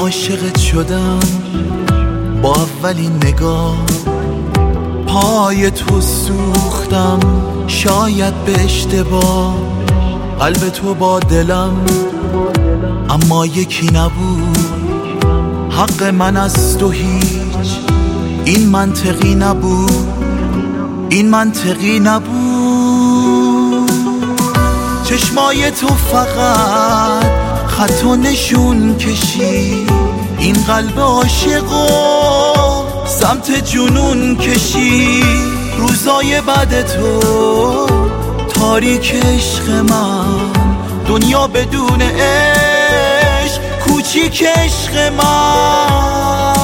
عاشقت شدم با اولین نگاه، پای تو سوختم شاید به اشتباه. قلب تو با دلم اما یکی نبود، حق من از تو هیچ این منطقی نبود، این منطقی نبود. چشمای تو فقط خط و نشون کشید، این قلب عاشقو سمت جنون کشید. روزای بعد تو تاریک عشق من، دنیا بدون عشق کوچیک عشق من.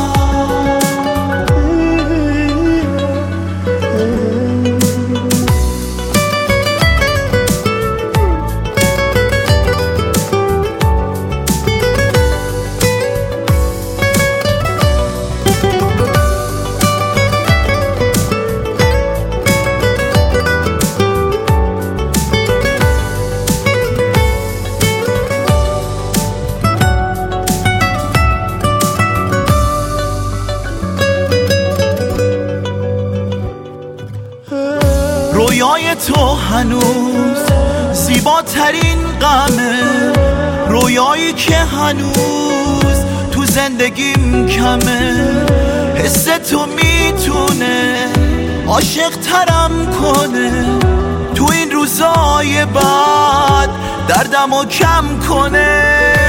رویای تو هنوز زیباترین غمه، رویایی که هنوز تو زندگیم کمه. حس تو میتونه عاشق ترم کنه، تو این روزای بعد دردمو کم کنه.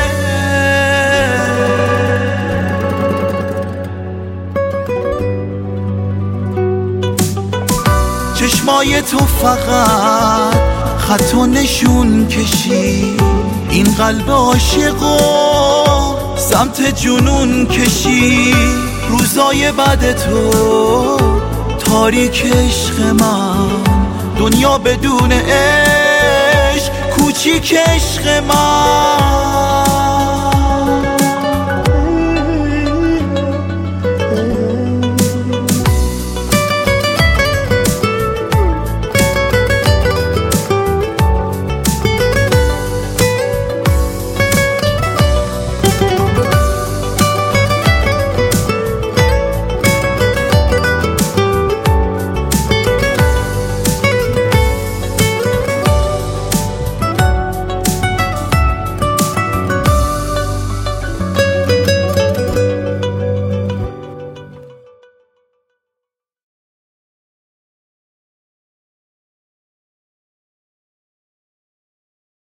چشمای تو فقط خط و نشون کشید، این قلب عاشقو سمت جنون کشید. روزای بعد تو تاریک عشق من، دنیا بدون عشق کوچیک عشق من.